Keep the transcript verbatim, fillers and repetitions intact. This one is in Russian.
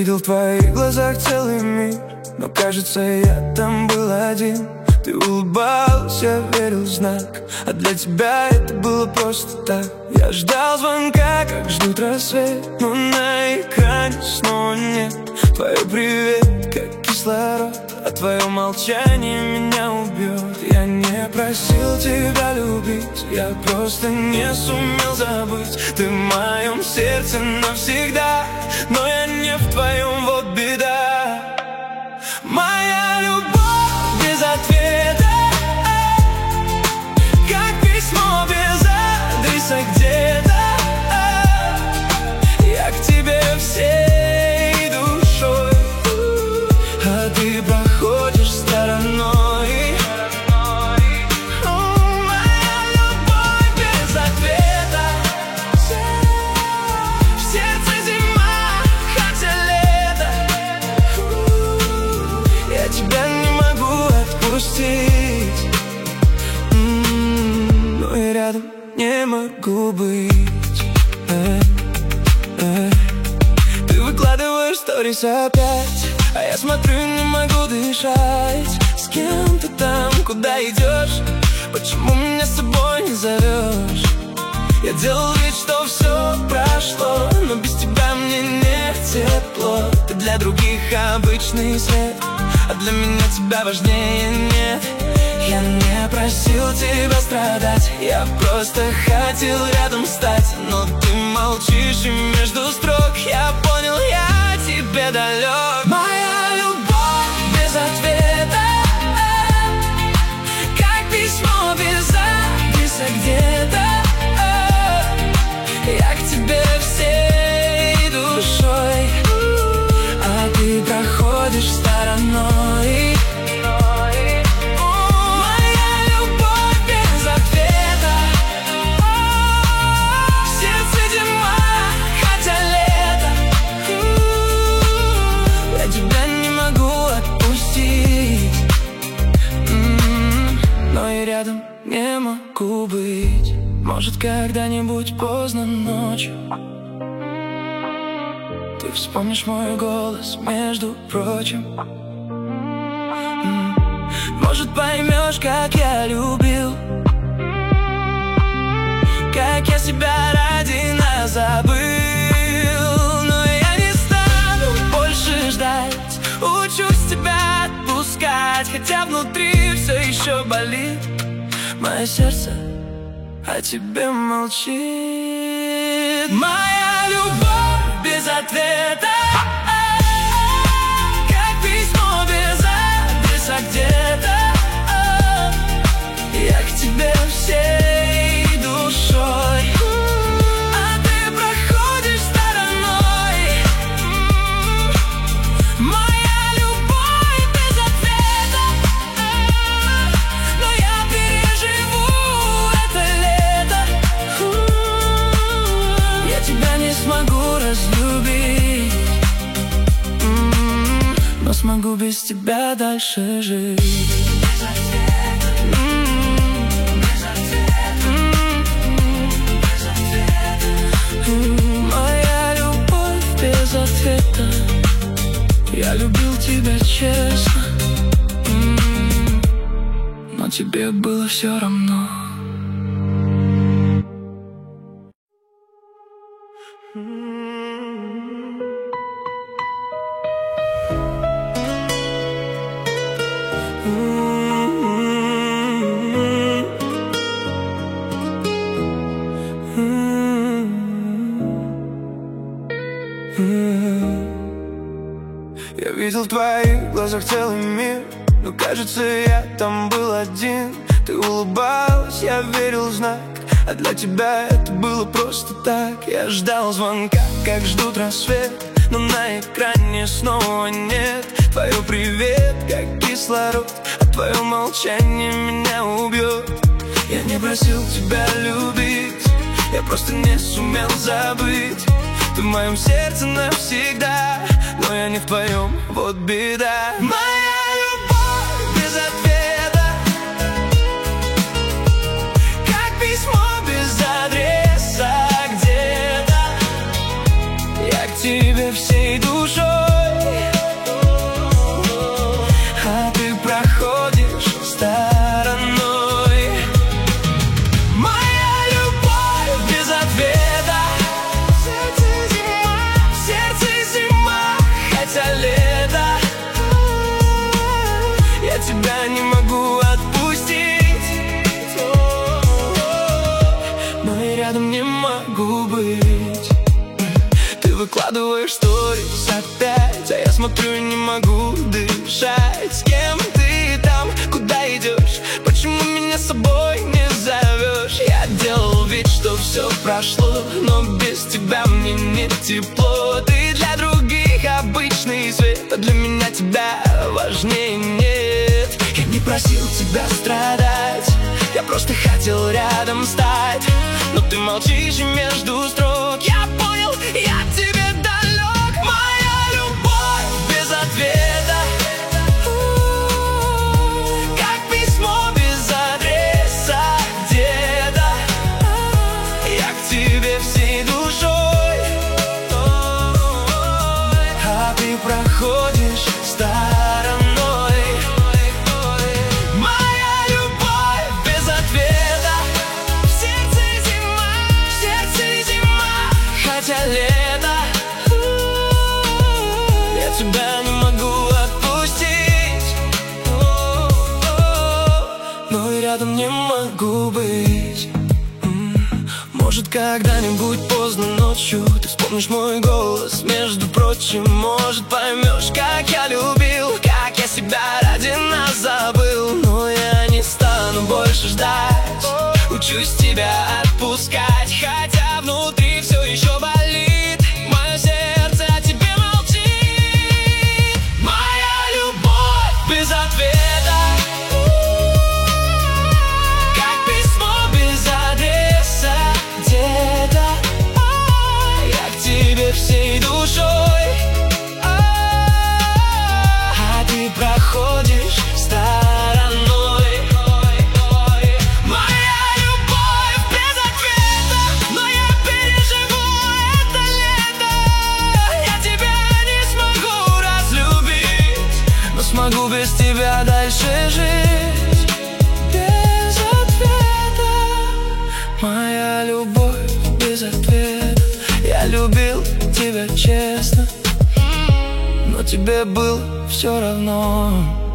видел в твоих глазах целый мир, но кажется, я там был один. Ты улыбалась, я верил в знак, а для тебя это было просто так. Я ждал звонка, как ждут рассвет, но на экране снова нет. Твое привет, как кислород, а твое молчание меня убьет. Я не просил тебя любить, я просто не сумел забыть. Ты в моем сердце навсегда, но я не в твоем, вот беда. Моя любовь без ответа, как письмо без адреса где-то. Я к тебе всей душой, а ты проходишь стороной. Моя любовь без ответа, в сердце зима, хотя лето. Я тебя не могу отпустить, но и рядом не могу быть. э, э. Ты выкладываешь сторис опять, а я смотрю и не могу дышать. С кем ты там, куда идешь? Почему меня с собой не зовешь? Я делал вид, что все прошло, но без тебя мне не тепло. Ты для других обычный свет, а для меня тебя важнее нет. Я не просил тебя страдать, я просто хотел рядом стать. Но ты молчишь, и между строк я понял, я тебе далек. Моя любовь без ответа, как письмо без адреса где-то. Я к тебе всей душой, а ты проходишь стороной. Рядом не могу быть. Может, когда-нибудь поздно ночью ты вспомнишь мой голос, между прочим. Может, поймешь, как я любил, как я себя ради нас забыл. Но я не стану больше ждать, учусь тебя отпускать, хотя внутри все еще болит. Мое сердце о тебе молчит. Моя любовь без ответа, как письмо без адреса где-то. Я к тебе всей душой, а ты проходишь стороной. Моя любовь без ответа, но я переживу это лето. Я тебя не смогу разлюбить, но смогу без тебя дальше жить. Моя любовь без ответа, я любил тебя честно, но тебе было все равно. Я видел в твоих глазах целый мир, но кажется, я там был один. Ты улыбалась, я верил в знак, а для тебя это было просто так. Я ждал звонка, как ждут рассвет, но на экране снова нет. Твое привет, как кислород, а твое молчание меня убьет. Я не просил тебя любить, я просто не сумел забыть. Ты в моем сердце навсегда, но я не в твоем, вот беда. Моя любовь без ответа, как письмо без адреса где-то. Я к тебе всей душой, тебя не могу отпустить, но и рядом не могу быть. Ты выкладываешь сторис опять, а я смотрю и не могу дышать. С кем ты там, куда идешь? Почему меня с собой не зовешь? Я делал вид, что все прошло, но без тебя мне не тепло. Ты для других обычный свет, а для меня тебя важнее нет. Я не просил тебя страдать, я просто хотел рядом стать, но ты молчишь и между строк. Я понял, я тебе далек. Моя любовь без ответа, как письмо без адреса где-то. Я к тебе всей душой, а ты проходишь стороной. Моя любовь без ответа, в сердце зима, в сердце зима, хотя лето. Я тебя не могу отпустить, но и рядом не могу быть. Может, когда-нибудь поздно ночью ты вспомнишь мой голос, между прочим. Может, поймешь, как я любил, как я себя ради нас забыл. Но я не стану больше ждать, учусь тебя отпускать, хотя внутри все еще болит. Мое сердце о тебе молчит. Моя любовь без ответа, как письмо без адреса где-то. Я к тебе всей душой, а ты проходишь стороной. Моя любовь без ответа, но я переживу это лето. Я тебя не смогу разлюбить, но смогу без тебя дальше жить. Без ответа, моя любовь без ответа. Я любил тебя честно, но тебе было все равно.